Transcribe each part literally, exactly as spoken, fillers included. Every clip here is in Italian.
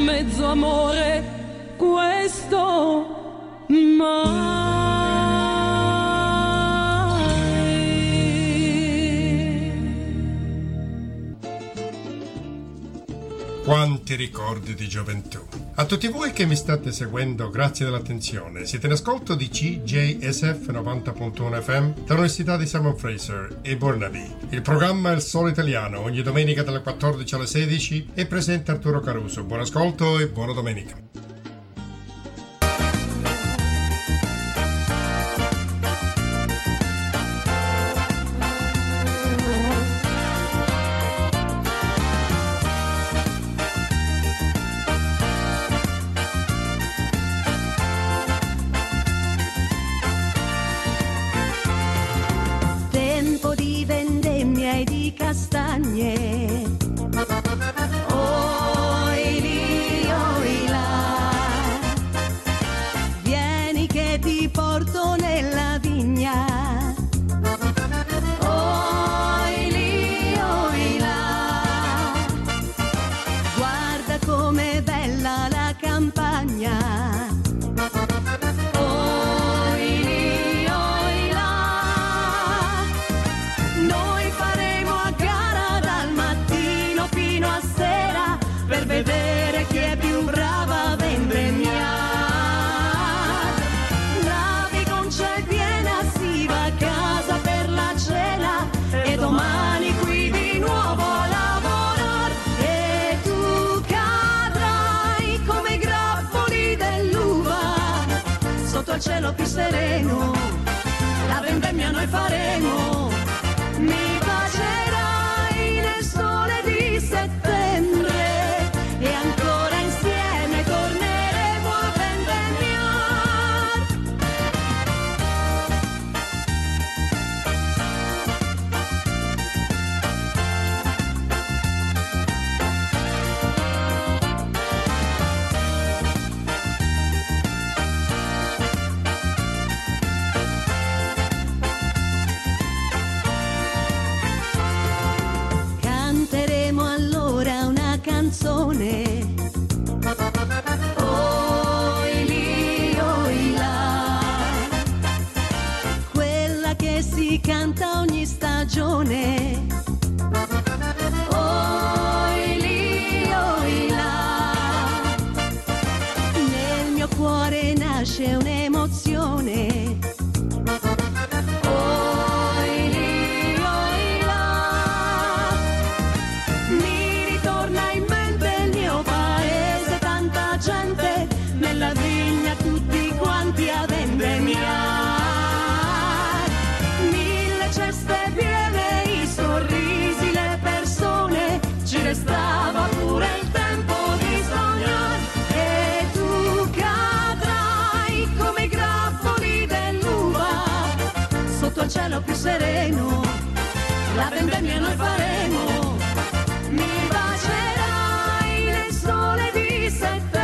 mezzo amore questo mai. Quanti ricordi di gioventù. A tutti voi che mi state seguendo, grazie dell'attenzione. Siete in ascolto di C J S F novanta punto uno F M dall'Università di Simon Fraser e Burnaby. Il programma è Il Solo Italiano, ogni domenica dalle quattordici alle sedici, e presenta Arturo Caruso. Buon ascolto e buona domenica. Castagne, oi lì, oi là, vieni che ti porto nella vigna, oi lì, oi là, guarda com'è bella la campagna. Vedere chi è più brava a vendemmiare. La biconcia è piena, si va a casa per la cena e domani qui di nuovo a lavorare. E tu cadrai come grappoli dell'uva sotto il cielo più sereno. La vendemmia noi faremo, mi bacerai nel sole di settembre. E ancora insieme torneremo a vendemmiare. Canteremo allora una canzone. Oi lì, oi là, quella che si canta ogni stagione. Oi lì, oi là, nel mio cuore nasce un'emozione. Nella vigna tutti quanti a vendemmiare, mille ceste piene, i sorrisi, le persone, ci restava pure il tempo di sognare. E tu cadrai come i grappoli dell'uva sotto il cielo più sereno. La vendemmia noi faremo, mi bacerai nel sole di settembre.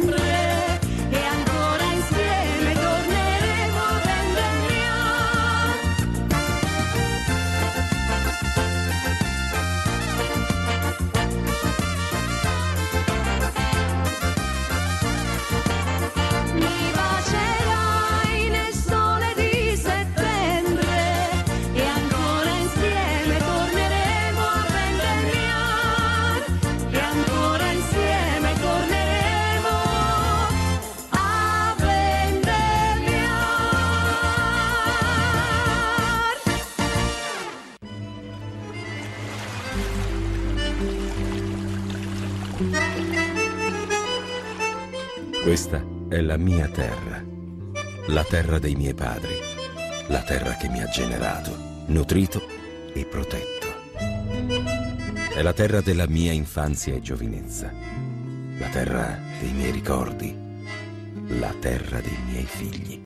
Questa è la mia terra, la terra dei miei padri, la terra che mi ha generato, nutrito e protetto. È la terra della mia infanzia e giovinezza, la terra dei miei ricordi, la terra dei miei figli.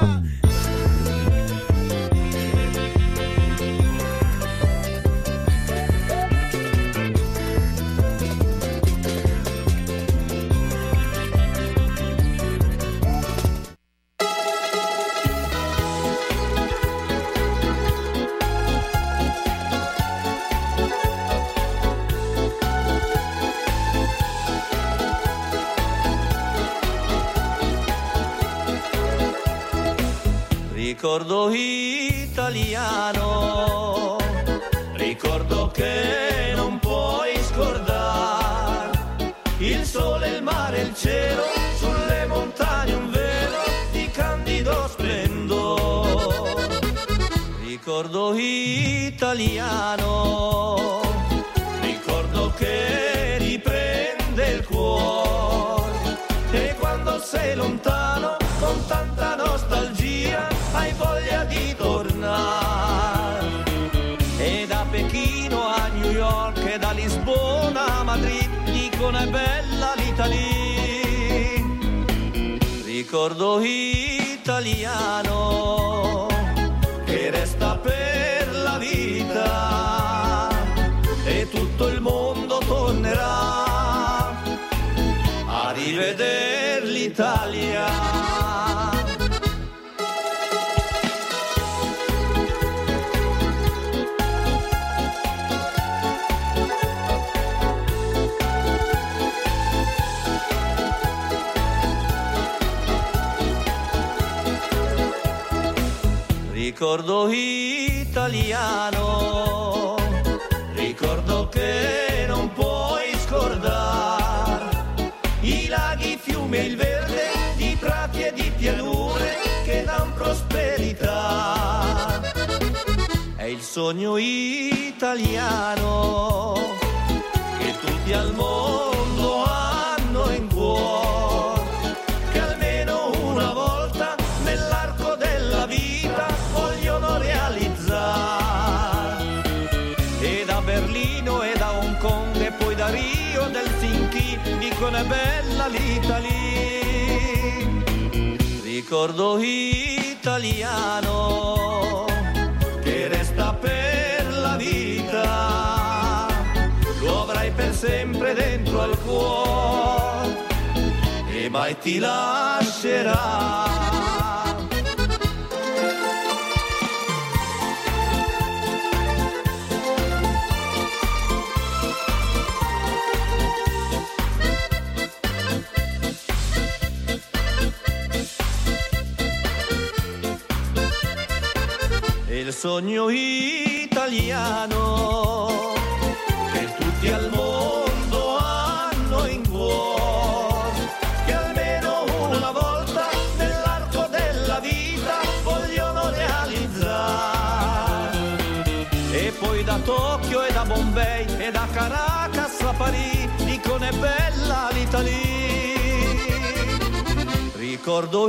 Ricordo italiano, ricordo che non puoi scordare il sole, il mare, il cielo, sulle montagne un velo di candido splendore. Ricordo italiano, ricordo che riprende il cuore e quando sei lontano con tanta nostalgia hai voglia di tornare. E da Pechino a New York e da Lisbona a Madrid dicono è bella l'Italia. Ricordo italiano che resta per la vita e tutto il mondo tornerà a rivedere l'Italia. Ricordo italiano, ricordo che non puoi scordare i laghi, i fiumi e il verde, di prati e di pianure che dan prosperità. È il sogno italiano che tutti al mondo hanno in cuore, che almeno una volta nell'arco della vita vogliono realizzare. E da Berlino e da Hong Kong e poi da Rio del Helsinki dicono è bella l'Italia. Ricordo italiano che resta per la vita, lo avrai per sempre dentro al cuore e mai ti lascerà. Il sogno italiano che tutti al mondo hanno in cuore, che almeno una volta nell'arco della vita vogliono realizzare. E poi da Tokyo e da Bombay e da Caracas a Parigi dicono è bella l'Italia. Ricordo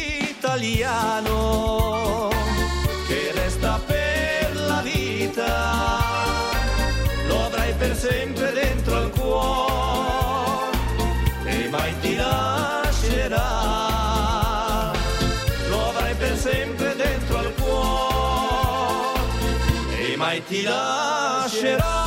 italiano che resta per la vita, lo avrai per sempre dentro al cuore e mai ti lascerà. Lo avrai per sempre dentro al cuore e mai ti lascerà.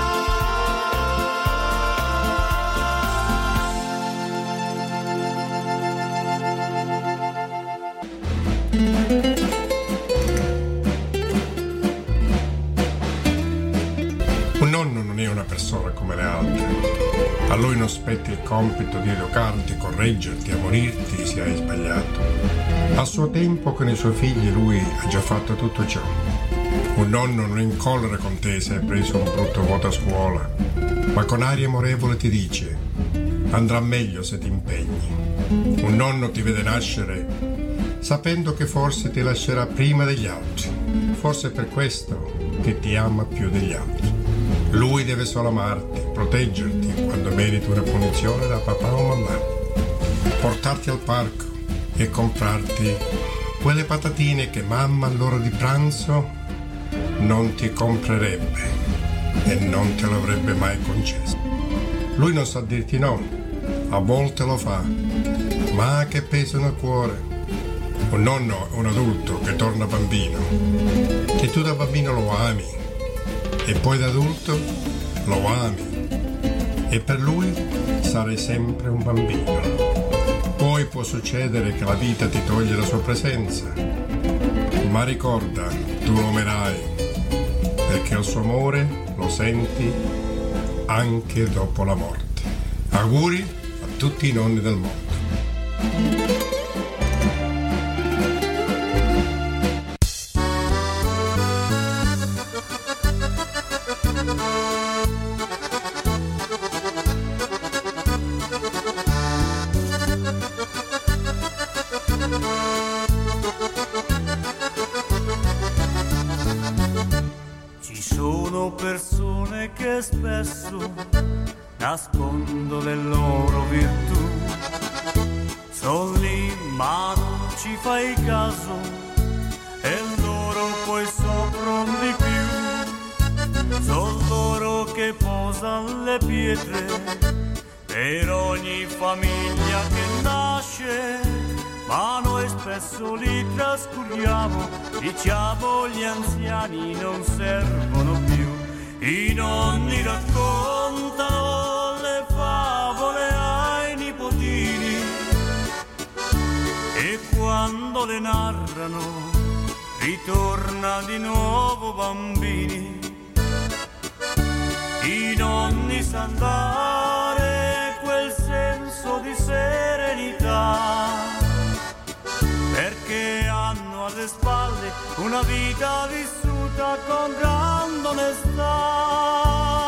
Un nonno non è una persona come le altre. A lui non spetta il compito di educarti, correggerti, ammonirti se hai sbagliato. A suo tempo con i suoi figli lui ha già fatto tutto ciò. Un nonno non è in collera con te se hai preso un brutto voto a scuola, ma con aria amorevole ti dice: andrà meglio se ti impegni. Un nonno ti vede nascere sapendo che forse ti lascerà prima degli altri. Forse è per questo che ti ama più degli altri. Lui deve solo amarti, proteggerti quando meriti una punizione da papà o mamma, portarti al parco e comprarti quelle patatine che mamma all'ora di pranzo non ti comprerebbe e non te l'avrebbe mai concesso. Lui non sa dirti no, a volte lo fa, ma che peso nel cuore. Un nonno è un adulto che torna bambino, che tu da bambino lo ami e poi da adulto lo ami e per lui sarai sempre un bambino. Poi può succedere che la vita ti toglie la sua presenza, ma ricorda, tu lo amerai perché il suo amore lo senti anche dopo la morte. Auguri a tutti i nonni del mondo. che spesso nascondo le loro virtù. Son lì ma non ci fai caso e loro poi soffrono di più. Son loro che posano le pietre per ogni famiglia che nasce, ma noi spesso li trascuriamo, diciamo gli anziani non servono più. I nonni raccontano le favole ai nipotini e quando le narrano ritorna di nuovo bambini. I nonni sanno dare quel senso di serenità perché hanno alle spalle una vita vissuta con grande onestà.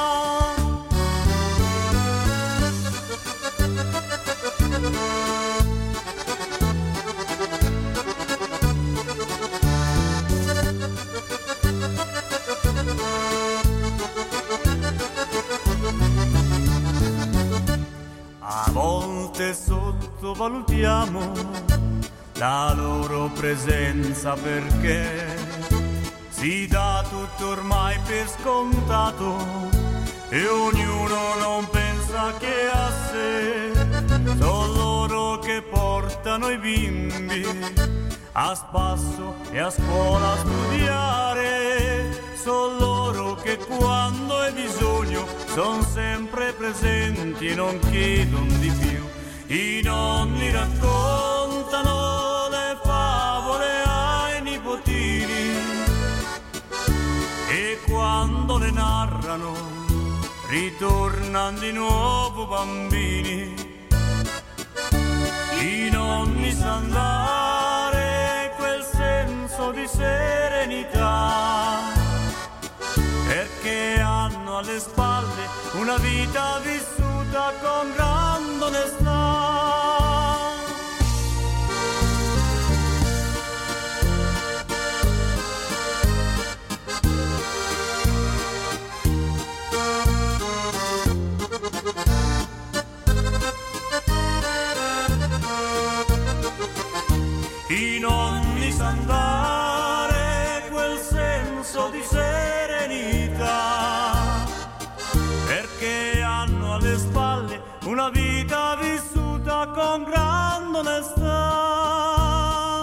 A volte sottovalutiamo la loro presenza perché si dà tutto ormai per scontato e ognuno non pensa che a sé. Sono loro che portano i bimbi a spasso e a scuola a studiare. Sono loro che quando è bisogno sono sempre presenti e non chiedono di più. I nonni raccontano le favole ai nipotini e quando le narrano ritornano di nuovo bambini. I nonni sanno dare quel senso di serenità perché hanno alle spalle una vita vissuta con grande onestà. I nonni sanno dare quel senso di serenità perché hanno alle spalle una vita vissuta con grande onestà.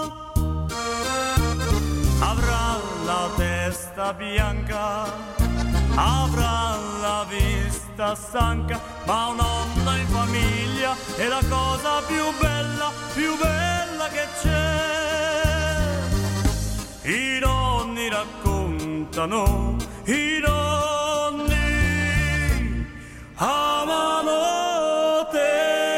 Avrà la testa bianca, avrà la vista stanca, ma un'onda in famiglia è la cosa più bella, più bella che c'è. I nonni raccontano, i nonni amano te.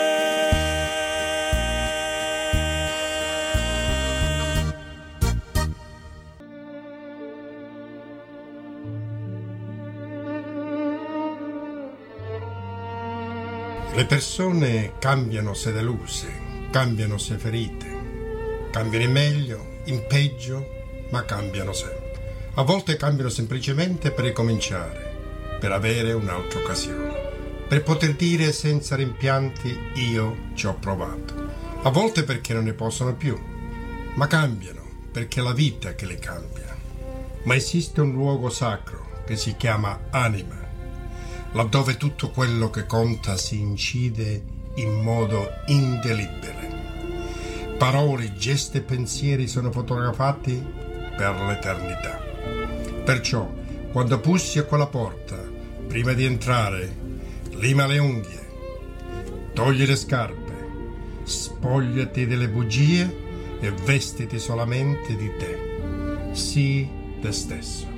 Le persone cambiano se deluse, cambiano se ferite, cambiano in meglio, in peggio, ma cambiano sempre. A volte cambiano semplicemente per ricominciare, per avere un'altra occasione, per poter dire senza rimpianti io ci ho provato. A volte perché non ne possono più, ma cambiano perché è la vita che le cambia. Ma esiste un luogo sacro che si chiama anima, laddove tutto quello che conta si incide in modo indelibile. Parole, gesti e pensieri sono fotografati per l'eternità. Perciò, quando bussi a quella porta, prima di entrare, lima le unghie, togli le scarpe, spogliati delle bugie e vestiti solamente di te. Sii te stesso.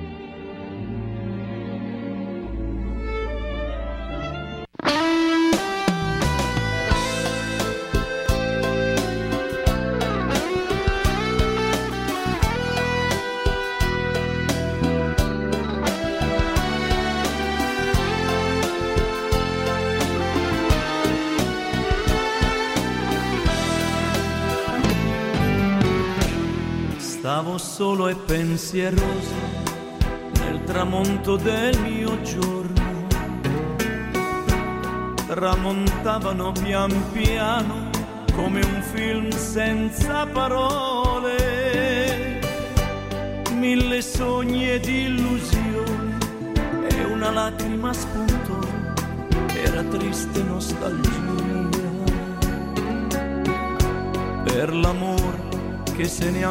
Stavo solo e pensieroso nel tramonto del mio giorno, tramontavano pian piano come un film senza parole, mille sogni ed illusioni e una lacrima spuntò, era triste nostalgia per l'amor che se ne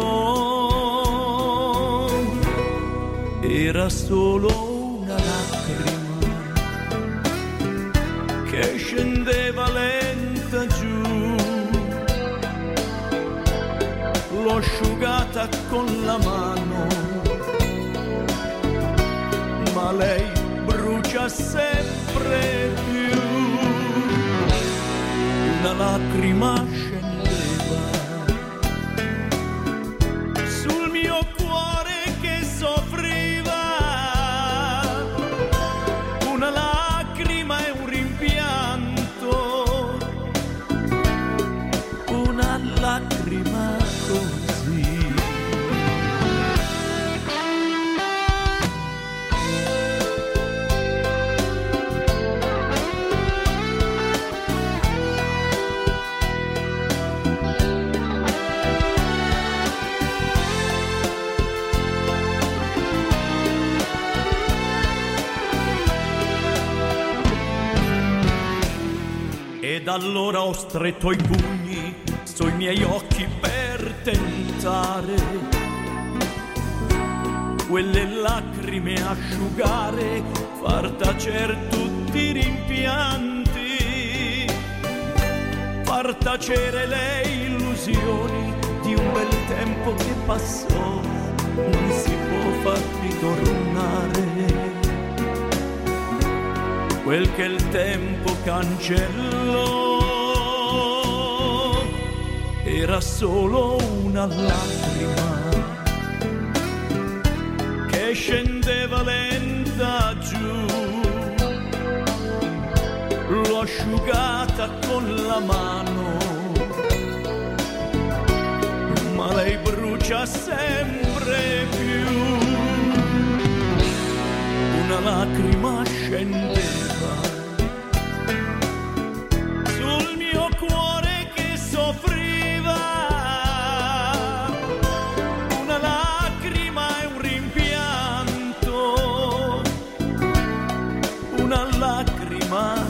andò, era solo una lacrima che scendeva lenta giù, l'ho asciugata con la mano, ma lei brucia sempre più, una lacrima scendeva sul mio cuore che soffriva, una lacrima e un rimpianto, una lacrima così. Ed allora ho stretto i pugni sui miei occhi per tentare quelle lacrime asciugare, far tacer tutti i rimpianti, far tacere le illusioni di un bel tempo che passò, non si può far ritornare quel che il tempo cancellò, era solo una lacrima che scendeva lenta giù, l'ho asciugata con la mano, ma lei brucia sempre più, una lacrima scendeva sul mio cuore che soffriva, una lacrima e un rimpianto, una lacrima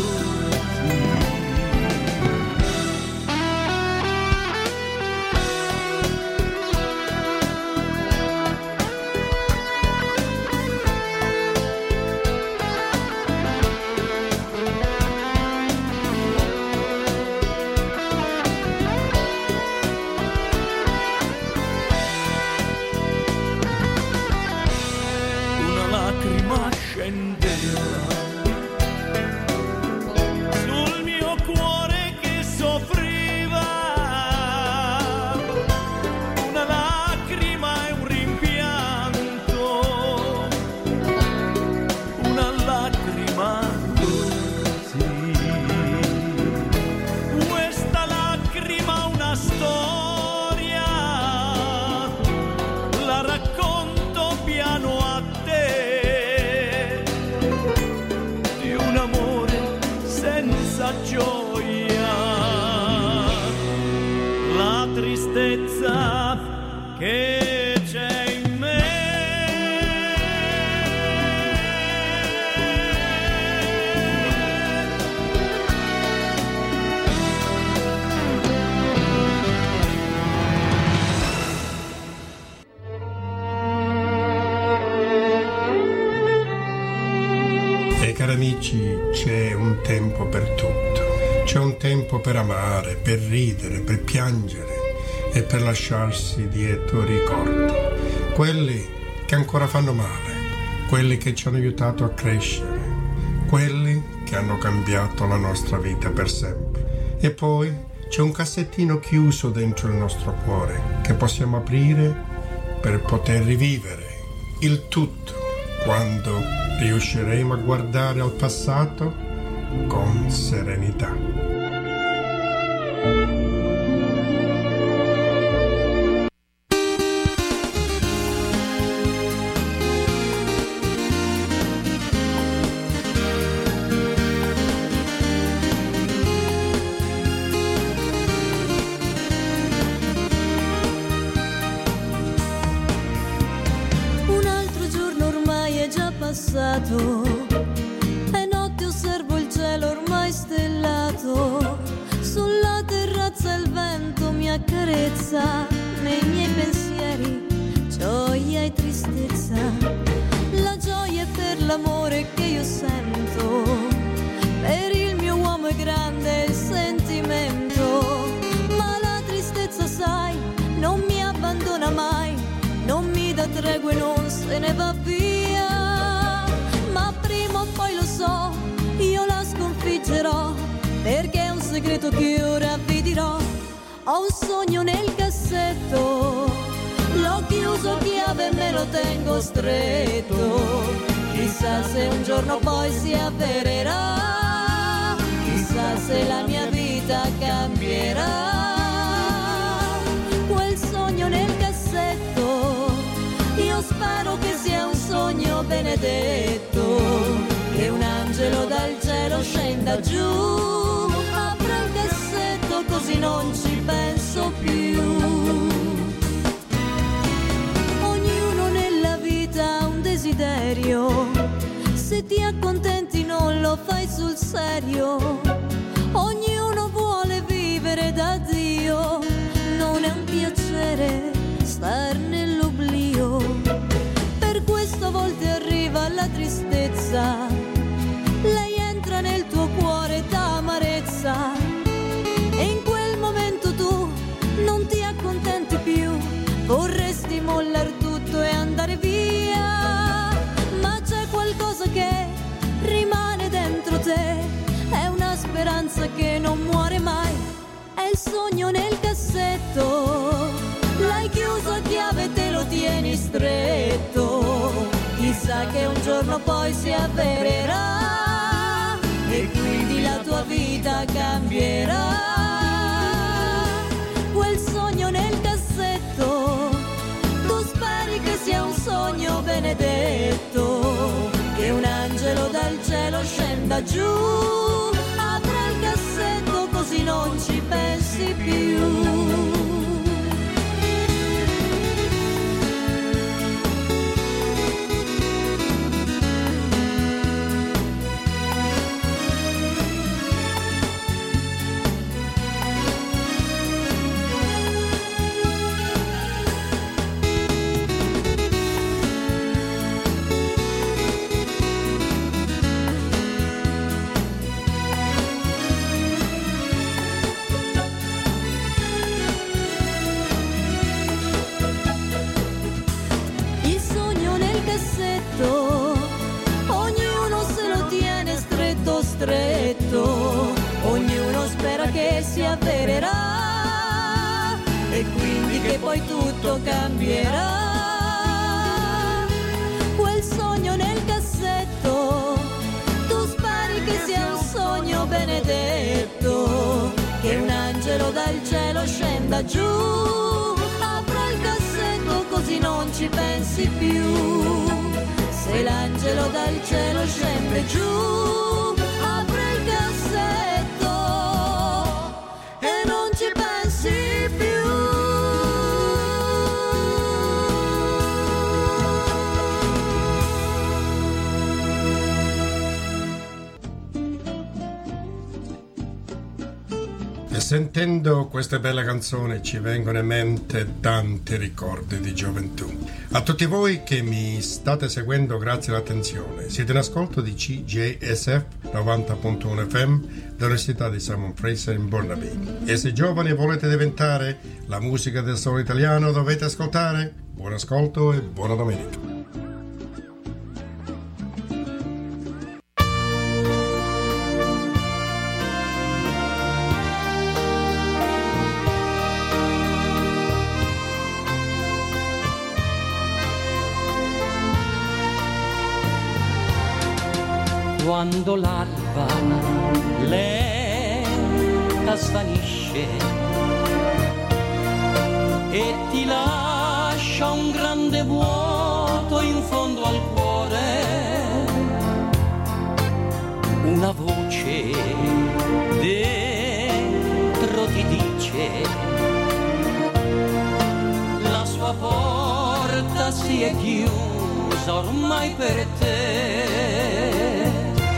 sul mio cuore che soffriva, una lacrima e un rimpianto, una lacrima così. Questa lacrima una storia, la racconto piano a te, un amore senza gioia, la tristezza che c'è in me. Cari amici, c'è un tempo per tutto. C'è un tempo per amare, per ridere, per piangere e per lasciarsi dietro ricordi. Quelli che ancora fanno male, quelli che ci hanno aiutato a crescere, quelli che hanno cambiato la nostra vita per sempre. E poi c'è un cassettino chiuso dentro il nostro cuore che possiamo aprire per poter rivivere il tutto quando riusciremo a guardare al passato con serenità. passato e notte osservo il cielo ormai stellato. Sulla terrazza il vento mi accarezza, nei miei pensieri gioia e tristezza. La gioia è per l'amore che io sento, per il mio uomo è grande il sentimento. Ma la tristezza, sai, non mi abbandona mai, non mi dà tregua e non se ne va via. Ma prima o poi lo so, io la sconfiggerò, perché è un segreto che ora vi dirò. Ho un sogno nel cassetto, l'ho chiuso a chiave e me lo tengo stretto. Chissà se un giorno poi si avvererà, chissà se la mia vita cambierà. Quel sogno nel cassetto, io spero che sia un sogno benedetto, che un angelo dal cielo scenda giù. Apro il cassetto così non ci penso più. Ognuno nella vita ha un desiderio, se ti accontenti non lo fai sul serio. Ognuno vuole vivere da Dio, non è un piacere star nell'oblio. Per questo a volte arriva la tristezza, lei entra nel tuo cuore d'amarezza, e in quel momento tu non ti accontenti più, vorresti mollar tutto e andare via. Ma c'è qualcosa che rimane dentro te, è una speranza che non muore mai, è il sogno nel cassetto. L'hai chiuso a chiave e te lo tieni stretto, chissà che un giorno poi si avvererà e quindi la tua vita cambierà. Quel sogno nel cassetto, tu speri che sia un sogno benedetto, che un angelo dal cielo scenda giù. Apra il cassetto così non ci pensi più. Ognuno se lo tiene stretto stretto, ognuno spera che si avvererà e quindi che poi tutto cambierà. Quel sogno nel cassetto, tu speri che sia un sogno benedetto, che un angelo dal cielo scenda giù. Apra il cassetto così non ci pensi più. Se l'angelo dal cielo scende giù, apri il cassetto e non ci pensi più. E sentendo queste belle canzoni ci vengono in mente tanti ricordi di gioventù. A tutti voi che mi state seguendo, grazie all'attenzione. Siete in ascolto di C J S F novanta punto uno F M dell'Università di Simon Fraser in Burnaby. E se giovani volete diventare la musica del solo italiano, dovete ascoltare. Buon ascolto e buona domenica. Quando l'alba lenta svanisce e ti lascia un grande vuoto in fondo al cuore, una voce dentro ti dice: la sua porta si è chiusa uccisa ormai per te.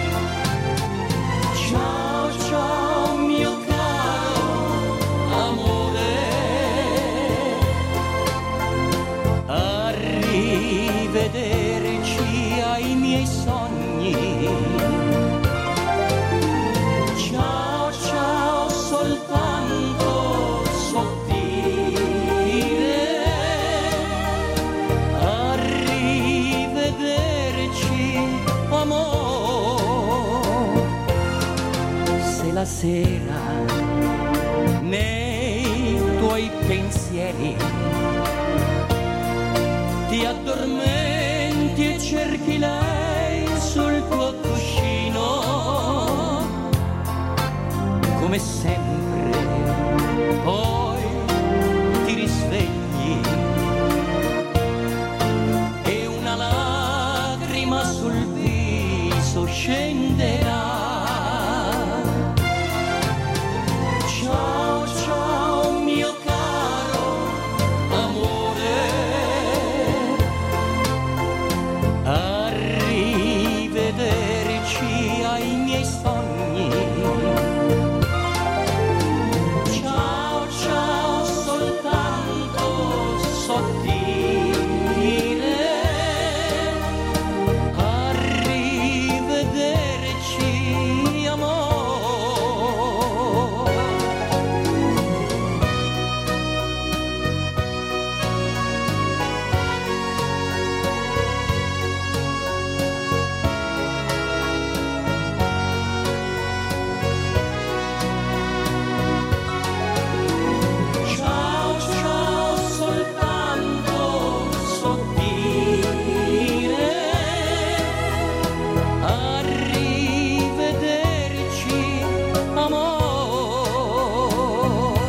Ciao, ciao mio caro amore, arrivederci ai miei sogni. Ciao, ciao soltanto sottile, arrivederci amore. Se la sera nei tuoi pensieri ti addormenti e cerchi lei sul tuo cuscino, come sempre poi ti risvegli e una lacrima sul viso scenderà. Ciao, ciao mio caro amore, arrivederci ai miei sogni. Ciao, ciao soltanto sottile, arrivederci amore. Ciao, ciao soltanto sottile, arrivederci amore,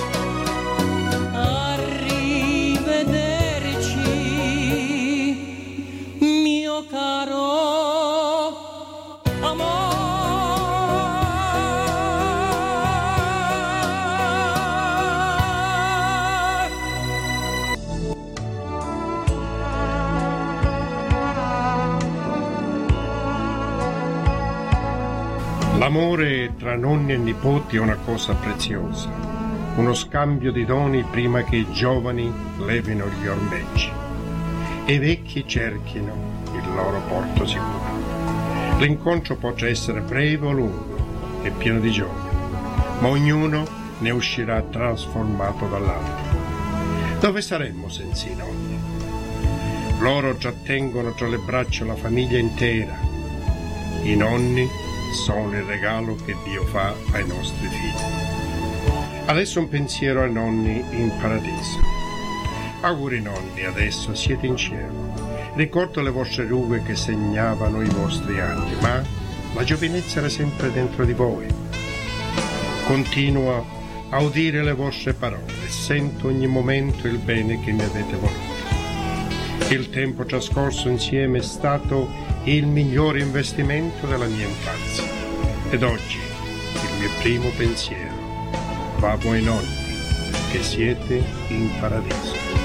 arrivederci mio caro amore. L'amore tra nonni e nipoti è una cosa preziosa, uno scambio di doni prima che i giovani levino gli ormeggi e i vecchi cerchino il loro porto sicuro. L'incontro potrà essere breve o lungo e pieno di gioia, ma ognuno ne uscirà trasformato dall'altro. Dove saremmo senza i nonni? Loro trattengono tra le braccia la famiglia intera. I nonni sono il regalo che Dio fa ai nostri figli. Adesso un pensiero ai nonni in paradiso. Auguri nonni, adesso siete in cielo. Ricordo le vostre rughe che segnavano i vostri anni, ma la giovinezza era sempre dentro di voi. Continuo a udire le vostre parole, sento ogni momento il bene che mi avete voluto. Il tempo trascorso insieme è stato il migliore investimento della mia infanzia. Ed oggi il mio primo pensiero va a voi nonni, che siete in paradiso.